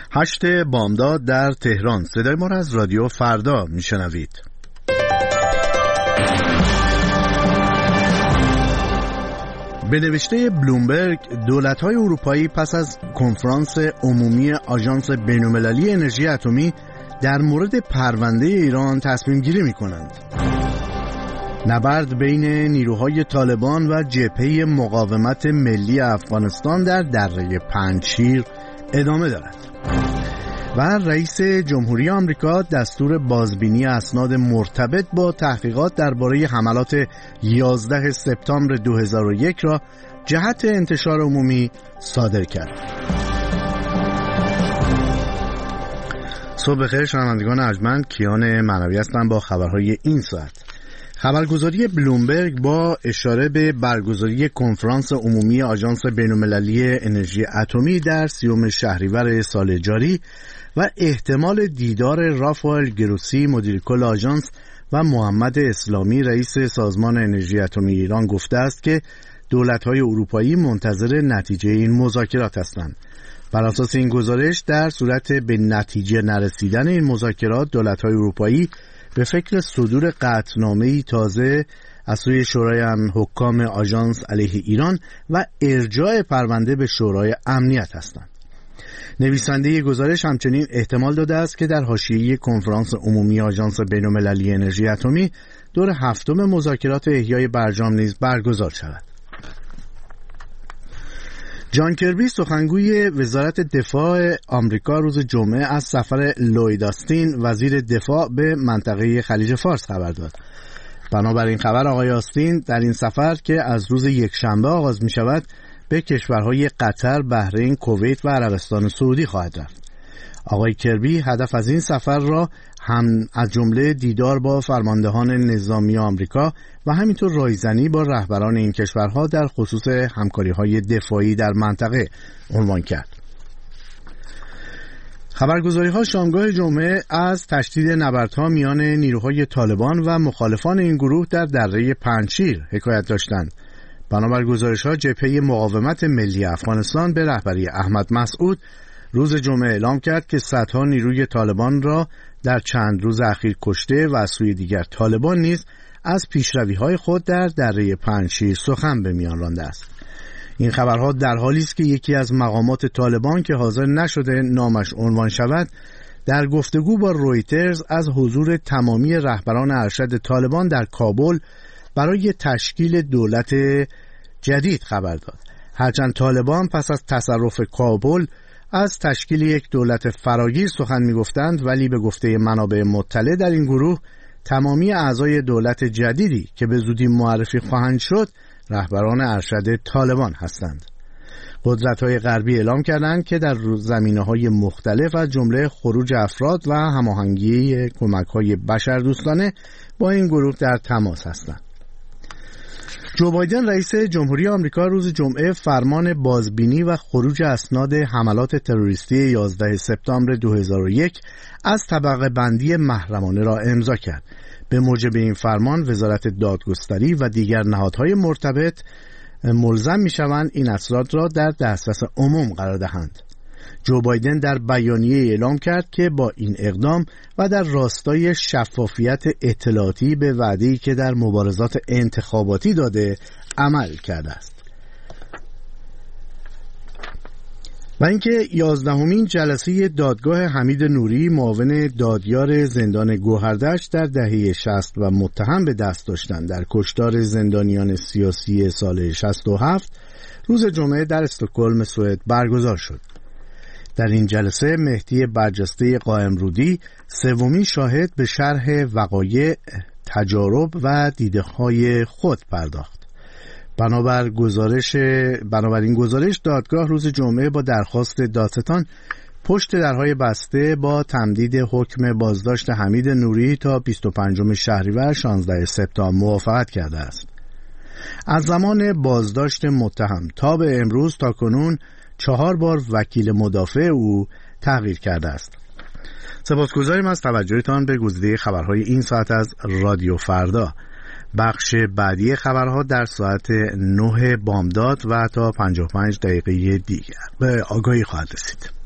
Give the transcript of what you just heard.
8 بامداد در تهران. صدای ما را از رادیو فردا میشنوید. به نوشته بلومبرگ، دولت‌های اروپایی پس از کنفرانس عمومی آژانس بین‌المللی انرژی اتمی در مورد پرونده ایران تصمیم گیری می‌کنند. نبرد بین نیروهای طالبان و جبهه مقاومت ملی افغانستان در دره پنجشیر ادامه دارد و رئیس جمهوری آمریکا دستور بازبینی اسناد مرتبط با تحقیقات درباره حملات 11 سپتامبر 2001 را جهت انتشار عمومی صادر کرد. صبح بخیر شنوندگان ارجمند، کیان معنوی هستم با خبرهای این ساعت. خبرگزاری بلومبرگ با اشاره به برگزاری کنفرانس عمومی آژانس بین‌المللی انرژی اتمی در 30 شهریور سال جاری و احتمال دیدار رافائل گروسی مدیر کل آژانس و محمد اسلامی رئیس سازمان انرژی اتمی ایران گفته است که دولت‌های اروپایی منتظر نتیجه این مذاکرات هستند. بر اساس این گزارش در صورت به نتیجه نرسیدن این مذاکرات، دولت‌های اروپایی به فکر صدور قطعنامه‌ای تازه از سوی شورای حکام آژانس علیه ایران و ارجاع پرونده به شورای امنیت هستند. نویسنده گزارش همچنین احتمال داده است که در حاشیه کنفرانس عمومی آژانس بین‌المللی انرژی اتمی دور هفتم مذاکرات احیای برجام نیز برگزار شود. جان کربی سخنگوی وزارت دفاع آمریکا روز جمعه از سفر لوید آستین وزیر دفاع به منطقه خلیج فارس خبر داد. بنابراین خبر آقای آستین در این سفر که از روز یکشنبه آغاز می شود به کشورهای قطر، بحرین، کویت و عربستان سعودی خواهد رفت. آقای کربی هدف از این سفر را هم از جمله دیدار با فرماندهان نظامی آمریکا و همینطور رایزنی با رهبران این کشورها در خصوص همکاری‌های دفاعی در منطقه عنوان کرد. خبرگزاری‌ها شامگاه جمعه از تشدید نبردها میان نیروهای طالبان و مخالفان این گروه در دره پنجشیر حکایت داشتند. بنابر گزارش‌ها، جبهه مقاومت ملی افغانستان به رهبری احمد مسعود روز جمعه اعلام کرد که صدها نیروی طالبان را در چند روز اخیر کشته و از سوی دیگر طالبان نیز از پیشروی‌های خود در دره پنجشیر سخن به میان رانده است. این خبرها در حالی است که یکی از مقامات طالبان که حاضر نشده نامش عنوان شود، در گفتگو با رویترز از حضور تمامی رهبران ارشد طالبان در کابل برای تشکیل دولت جدید خبر داد. هرچند طالبان پس از تصرف کابل از تشکیل یک دولت فراگیر سخن می‌گفتند، ولی به گفته منابع مطلع در این گروه تمامی اعضای دولت جدیدی که به زودی معرفی خواهند شد رهبران ارشد طالبان هستند. قدرت‌های غربی اعلام کردند که در زمینه‌های مختلف از جمله خروج افراد و هماهنگی کمک‌های بشردوستانه با این گروه در تماس هستند. جو بایدن رئیس جمهوری آمریکا روز جمعه فرمان بازبینی و خروج اسناد حملات تروریستی 11 سپتامبر 2001 از طبقه بندی محرمانه را امضا کرد. به موجب این فرمان وزارت دادگستری و دیگر نهادهای مرتبط ملزم می‌شوند این اسناد را در دسترس عموم قرار دهند. جو بایدن در بیانیه اعلام کرد که با این اقدام و در راستای شفافیت اطلاعاتی به وعده‌ای که در مبارزات انتخاباتی داده عمل کرده است. و اینکه 11مین جلسه دادگاه حمید نوری معاون دادیار زندان گوهردشت در دهه 60 و متهم به دست داشتن در کشتار زندانیان سیاسی سال 67 روز جمعه در استکهلم سوئد برگزار شد. در این جلسه مهدی برجسته قائمرودی سومین شاهد به شرح وقایع، تجارب و دیده‌های خود پرداخت. بنابراین گزارش دادگاه روز جمعه با درخواست دادستان پشت درهای بسته با تمدید حکم بازداشت حمید نوری تا 25 شهریور 16 سپتامبر موافقت کرده است. از زمان بازداشت متهم تا به امروز تاکنون 4 بار وکیل مدافع او تغییر کرده است. سپاسگزاریم از توجهتان به گزیده خبرهای این ساعت از رادیو فردا. بخش بعدی خبرها در ساعت 9 بامداد و تا 55 دقیقه دیگر به آگاهی خواهد رسید.